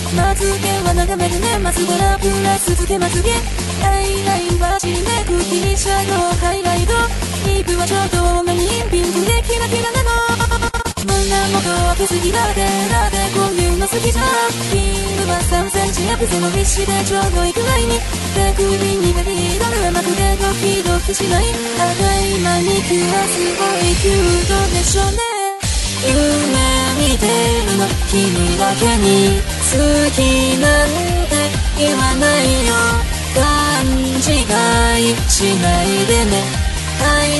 まつげは眺めるね、まつごらプラスつけまつげ、アイラインはちねくきシャドウハイライト、リップはちょっと多めにピンクでキラキラなの。胸元開けすぎだってだってこういうの好きじゃん。ヒールは3センチアップ、そのウィッシュでちょうどいいくらいに、手首にベビードルはまくでドキドキしない。赤いマニキュアすごいキュートでしょね。夢見てるの君だけに、好きなんて言わないよ、勘違いしないでね。I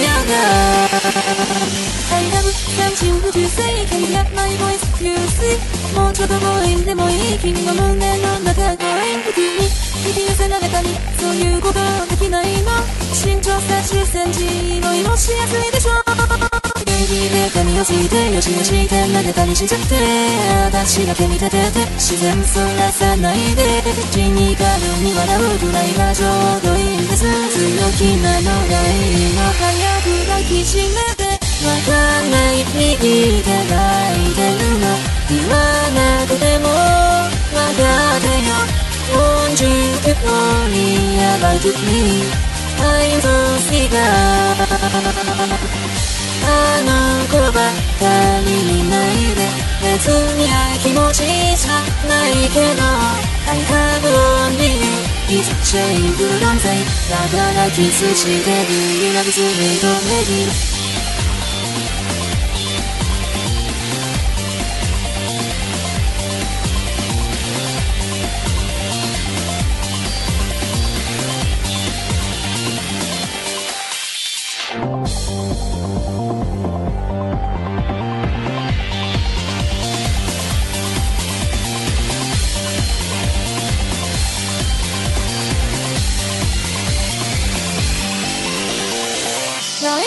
love something to say, can you hear my voice? You see もうちょっと強引でもいい、君の胸の中強引的に引き寄せられたり、そういうことできないの。身長30センチ色々しやすいでしょ。ベイビーで髪をついてよしよしって投げたりしちゃって、私だけ見てて自然そらさないで、シニカルに笑うくらいがちょうどいいんです。強気なのがいいの、早く抱きしめて、わかんない右手がいてるの、言わなくてもわかってよ。Won't you get worried about me? I'm so sick of あの子ばっかりにないで、別に気持ちじゃないけど I have only you, it's shameful don't say だからキスして Do you love sweet lady。大好き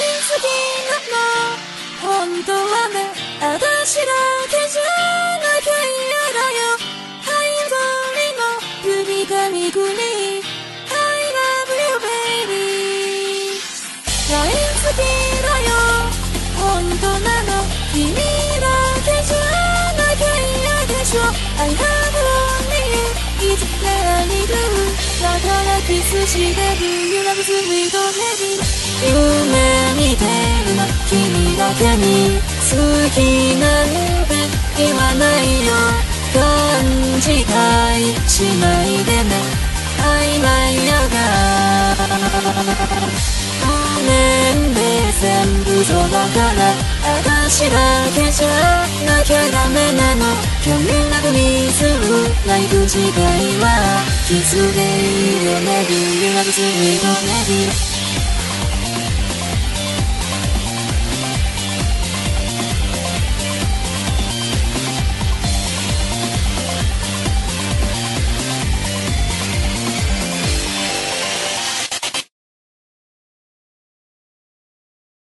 なの本当はね、私だけじゃなきゃ嫌だよ。ハイゾリの首かみくり I love you baby 大好きだよ本当なの、君だけじゃなきゃ嫌でしょ。 I have only you, it's really true だからキスして Do you love sweet lady。夢見てるの君だけに、好きなんて言わないよ、勘違いしないでね。曖昧やがごめんね、全部嘘だから、私だけじゃなきゃダメなの。Can you love me through like 違いはキスでいいよね。Do you love sweet lady